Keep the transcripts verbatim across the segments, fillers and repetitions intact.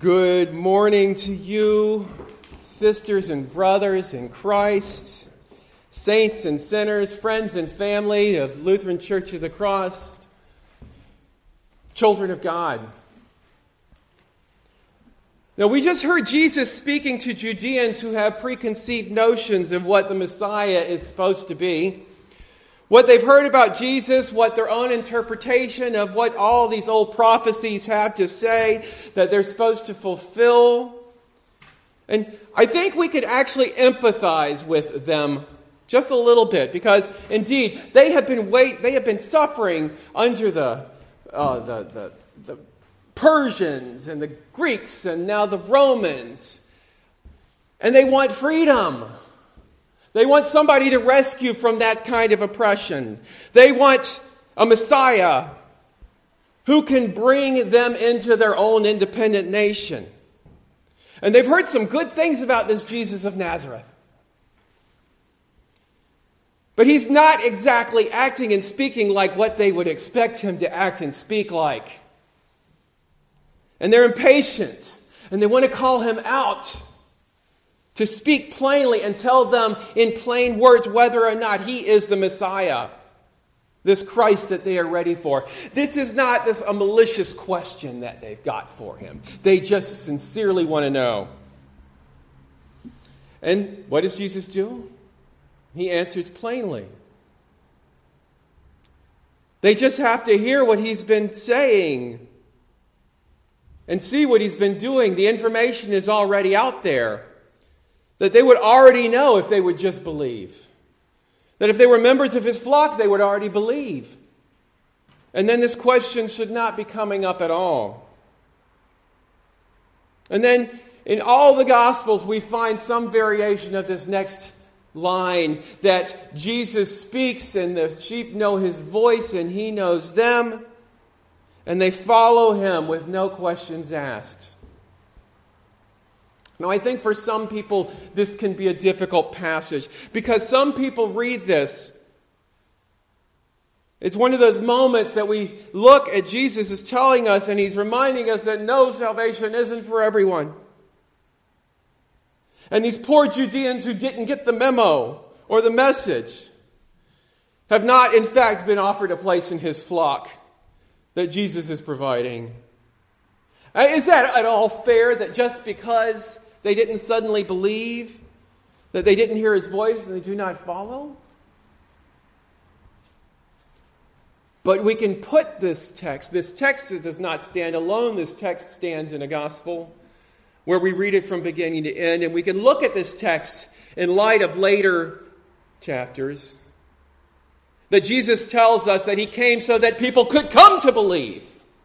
Good morning to you, sisters and brothers in Christ, saints and sinners, friends and family of Lutheran Church of the Cross, children of God. Now, we just heard Jesus speaking to Judeans who have preconceived notions of what the Messiah is supposed to be. What they've heard about Jesus, what their own interpretation of what all these old prophecies have to say that they're supposed to fulfill. And I think we could actually empathize with them just a little bit, because indeed they have been wait they have been suffering under the uh, the, the the Persians and the Greeks and now the Romans, and they want freedom. They want somebody to rescue from that kind of oppression. They want a Messiah who can bring them into their own independent nation. And they've heard some good things about this Jesus of Nazareth. But he's not exactly acting and speaking like what they would expect him to act and speak like. And they're impatient, and they want to call him out, to speak plainly and tell them in plain words whether or not he is the Messiah, this Christ that they are ready for. This is not this a malicious question that they've got for him. They just sincerely want to know. And what does Jesus do? He answers plainly. They just have to hear what he's been saying and see what he's been doing. The information is already out there that they would already know if they would just believe. That if they were members of his flock, they would already believe. And then this question should not be coming up at all. And then in all the Gospels, we find some variation of this next line, that Jesus speaks and the sheep know his voice and he knows them, and they follow him with no questions asked. Now, I think for some people, this can be a difficult passage, because some people read this. It's one of those moments that we look at Jesus as telling us, and he's reminding us that no, salvation isn't for everyone. And these poor Judeans who didn't get the memo or the message have not, in fact, been offered a place in his flock that Jesus is providing. Is that at all fair, that just because they didn't suddenly believe, that they didn't hear his voice, and they do not follow? But we can put this text, this text does not stand alone, this text stands in a gospel where we read it from beginning to end, and we can look at this text in light of later chapters, that Jesus tells us that he came so that people could come to believe,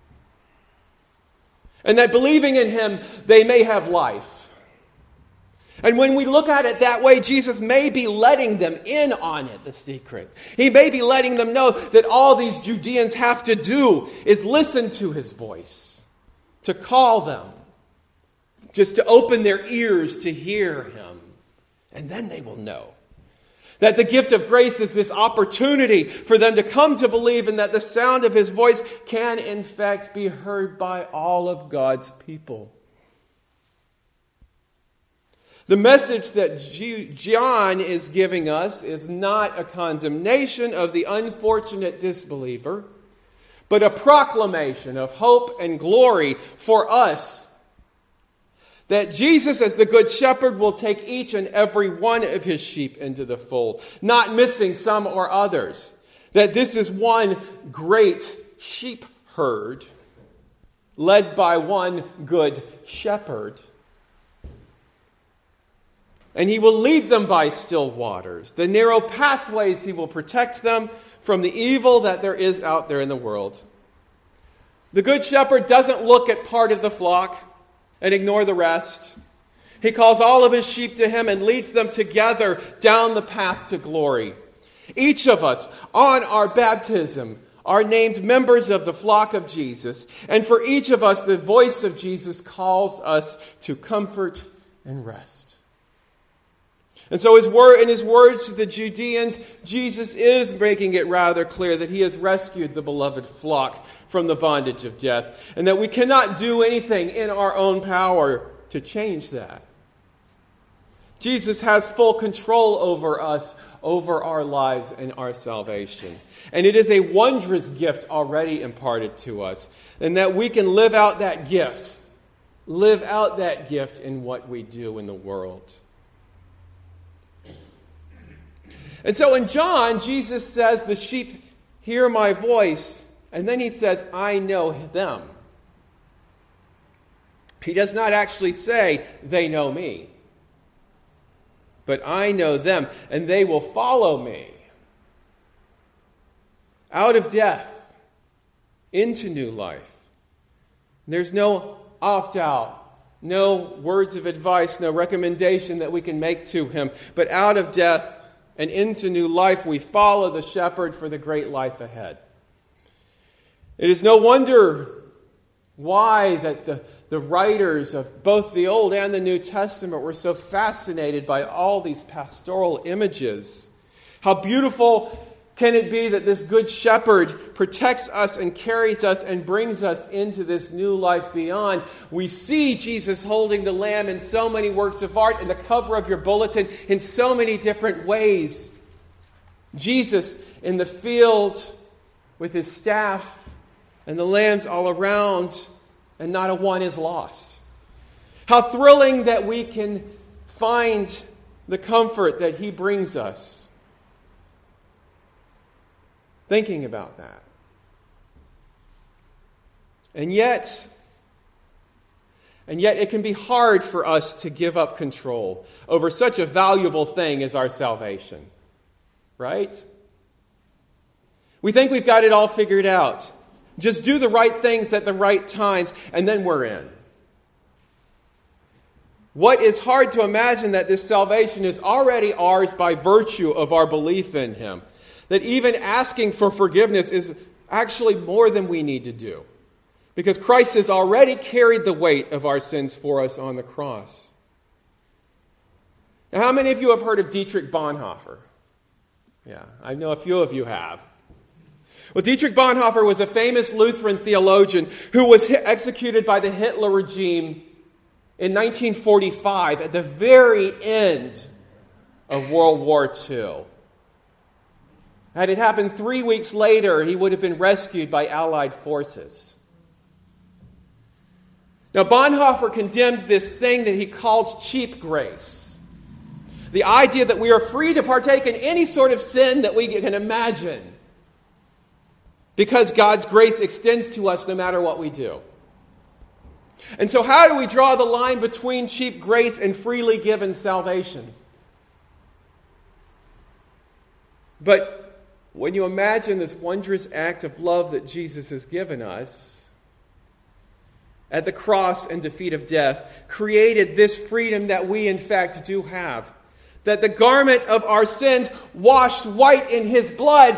and that believing in him, they may have life. And when we look at it that way, Jesus may be letting them in on it, the secret. He may be letting them know that all these Judeans have to do is listen to his voice, to call them, just to open their ears to hear him. And then they will know that the gift of grace is this opportunity for them to come to believe, and that the sound of his voice can in fact be heard by all of God's people. The message that John is giving us is not a condemnation of the unfortunate disbeliever, but a proclamation of hope and glory for us, that Jesus, as the Good Shepherd, will take each and every one of his sheep into the fold, not missing some or others. That this is one great sheep herd, led by one good shepherd. And he will lead them by still waters. The narrow pathways, he will protect them from the evil that there is out there in the world. The Good Shepherd doesn't look at part of the flock and ignore the rest. He calls all of his sheep to him and leads them together down the path to glory. Each of us, on our baptism, are named members of the flock of Jesus. And for each of us, the voice of Jesus calls us to comfort and rest. And so his word, in his words to the Judeans, Jesus is making it rather clear that he has rescued the beloved flock from the bondage of death, and that we cannot do anything in our own power to change that. Jesus has full control over us, over our lives and our salvation. And it is a wondrous gift already imparted to us, and that we can live out that gift, live out that gift in what we do in the world. And so in John, Jesus says, the sheep hear my voice, and then he says, I know them. He does not actually say, they know me. But I know them, and they will follow me. Out of death, into new life. There's no opt-out, no words of advice, no recommendation that we can make to him. But out of death and into new life, we follow the shepherd for the great life ahead. It is no wonder why that the, the writers of both the Old and the New Testament were so fascinated by all these pastoral images. How beautiful can it be that this good shepherd protects us and carries us and brings us into this new life beyond. We see Jesus holding the lamb in so many works of art, in the cover of your bulletin, in so many different ways. Jesus in the field with his staff and the lambs all around, and not a one is lost. How thrilling that we can find the comfort that he brings us. Thinking about that. And yet, and yet it can be hard for us to give up control over such a valuable thing as our salvation. Right? We think we've got it all figured out. Just do the right things at the right times, and then we're in. What is hard to imagine that this salvation is already ours by virtue of our belief in him. That even asking for forgiveness is actually more than we need to do. Because Christ has already carried the weight of our sins for us on the cross. Now, how many of you have heard of Dietrich Bonhoeffer? Yeah, I know a few of you have. Well, Dietrich Bonhoeffer was a famous Lutheran theologian who was executed by the Hitler regime in nineteen forty-five at the very end of World War Two. Had it happened three weeks later, he would have been rescued by Allied forces. Now, Bonhoeffer condemned this thing that he calls cheap grace. The idea that we are free to partake in any sort of sin that we can imagine. Because God's grace extends to us no matter what we do. And so how do we draw the line between cheap grace and freely given salvation? But when you imagine this wondrous act of love that Jesus has given us, at the cross and defeat of death, created this freedom that we in fact do have. That the garment of our sins washed white in his blood,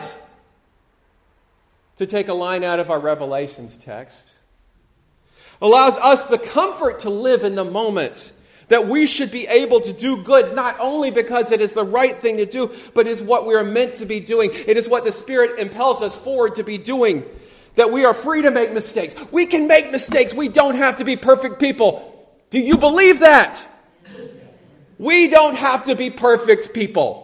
to take a line out of our Revelations text, allows us the comfort to live in the moment. That we should be able to do good, not only because it is the right thing to do, but is what we are meant to be doing. It is what the Spirit impels us forward to be doing. That we are free to make mistakes. We can make mistakes. We don't have to be perfect people. Do you believe that? We don't have to be perfect people.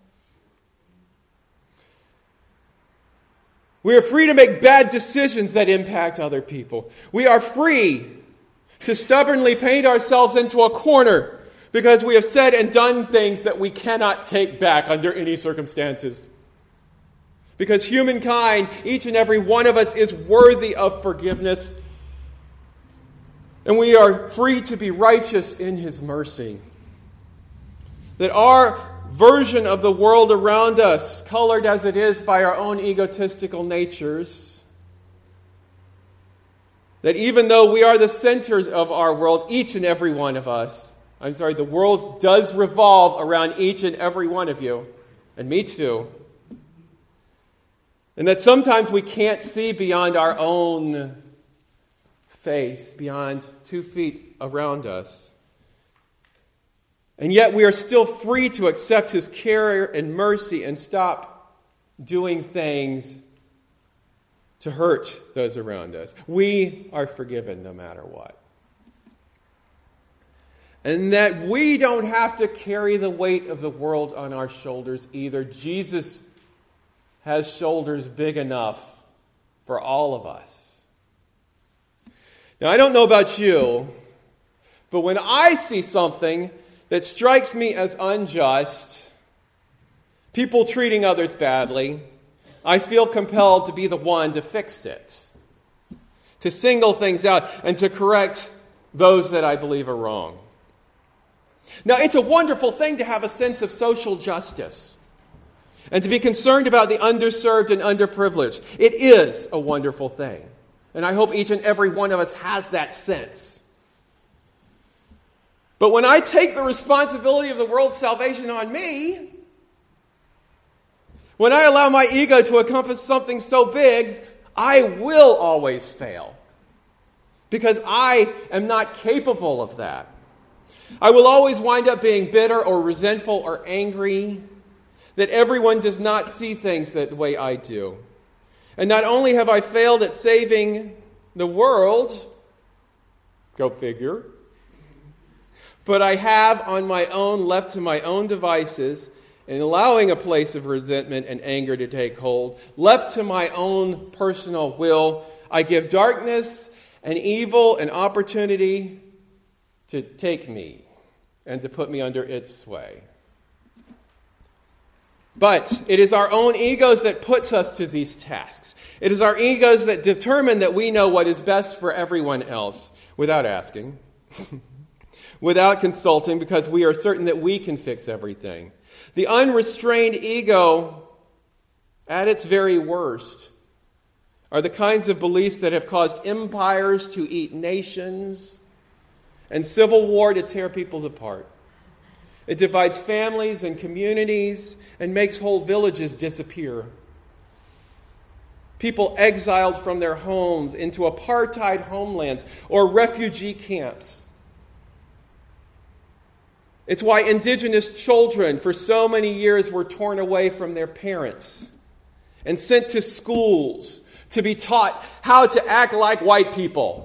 We are free to make bad decisions that impact other people. We are free to stubbornly paint ourselves into a corner because we have said and done things that we cannot take back under any circumstances. Because humankind, each and every one of us, is worthy of forgiveness. And we are free to be righteous in his mercy. That our version of the world around us, colored as it is by our own egotistical natures, that even though we are the centers of our world, each and every one of us, I'm sorry, the world does revolve around each and every one of you, and me too. And that sometimes we can't see beyond our own face, beyond two feet around us. And yet we are still free to accept his care and mercy and stop doing things to hurt those around us. We are forgiven no matter what. And that we don't have to carry the weight of the world on our shoulders either. Jesus has shoulders big enough for all of us. Now, I don't know about you, but when I see something that strikes me as unjust, people treating others badly, I feel compelled to be the one to fix it, to single things out and to correct those that I believe are wrong. Now, it's a wonderful thing to have a sense of social justice and to be concerned about the underserved and underprivileged. It is a wonderful thing. And I hope each and every one of us has that sense. But when I take the responsibility of the world's salvation on me, when I allow my ego to encompass something so big, I will always fail. Because I am not capable of that. I will always wind up being bitter or resentful or angry that everyone does not see things that the way I do. And not only have I failed at saving the world, go figure, but I have on my own left to my own devices and allowing a place of resentment and anger to take hold, left to my own personal will, I give darkness and evil an opportunity to take me and to put me under its sway. But it is our own egos that puts us to these tasks. It is our egos that determine that we know what is best for everyone else without asking, without consulting, because we are certain that we can fix everything. The unrestrained ego, at its very worst, are the kinds of beliefs that have caused empires to eat nations and civil war to tear peoples apart. It divides families and communities and makes whole villages disappear. People exiled from their homes into apartheid homelands or refugee camps. It's why indigenous children for so many years were torn away from their parents and sent to schools to be taught how to act like white people.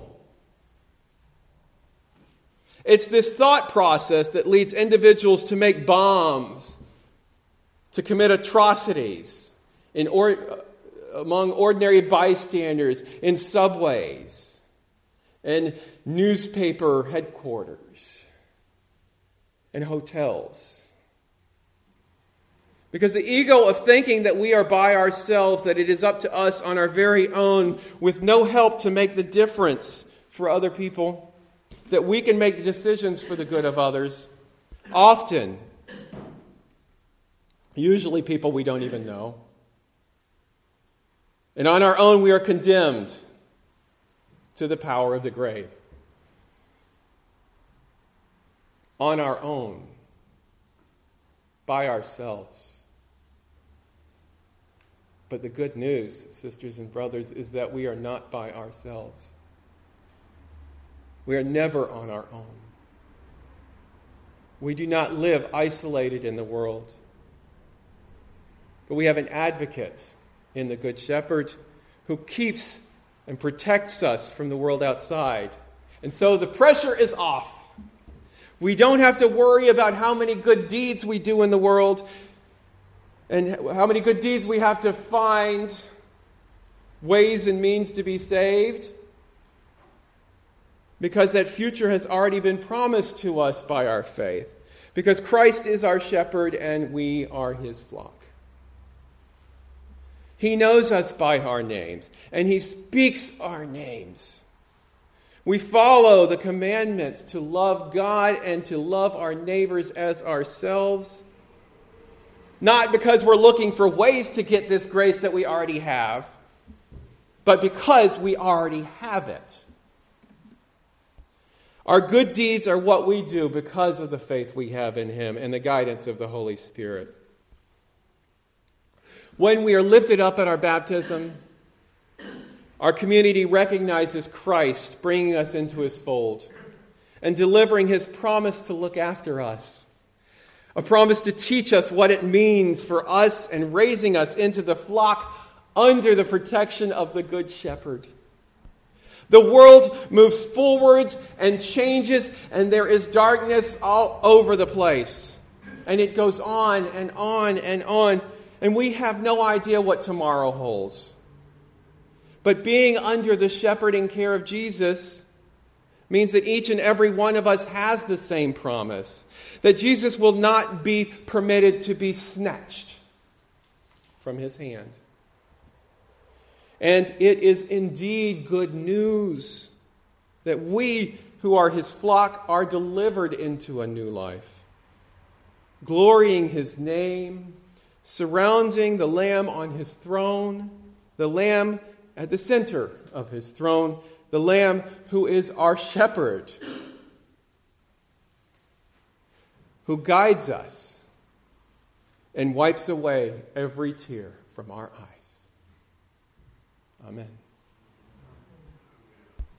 It's this thought process that leads individuals to make bombs, to commit atrocities in or, among ordinary bystanders, in subways, in newspaper headquarters, and hotels. Because the ego of thinking that we are by ourselves, that it is up to us on our very own, with no help to make the difference for other people, that we can make decisions for the good of others, often, usually people we don't even know. And on our own, we are condemned to the power of the grave. On our own, by ourselves. But the good news, sisters and brothers, is that we are not by ourselves. We are never on our own. We do not live isolated in the world. But we have an advocate in the Good Shepherd who keeps and protects us from the world outside. And so the pressure is off. We don't have to worry about how many good deeds we do in the world and how many good deeds we have to find ways and means to be saved. Because that future has already been promised to us by our faith. Because Christ is our shepherd and we are his flock. He knows us by our names and he speaks our names. We follow the commandments to love God and to love our neighbors as ourselves. Not because we're looking for ways to get this grace that we already have, but because we already have it. Our good deeds are what we do because of the faith we have in him and the guidance of the Holy Spirit. When we are lifted up at our baptism, our community recognizes Christ bringing us into his fold and delivering his promise to look after us A promise to teach us what it means for us and raising us into the flock under the protection of the Good Shepherd. The world moves forwards and changes, and there is darkness all over the place. And it goes on and on and on, and we have no idea what tomorrow holds. But being under the shepherding care of Jesus means that each and every one of us has the same promise, that Jesus will not be permitted to be snatched from his hand. And it is indeed good news that we who are his flock are delivered into a new life, glorying his name, surrounding the Lamb on his throne, the Lamb at the center of his throne, the Lamb who is our shepherd, who guides us and wipes away every tear from our eyes. Amen.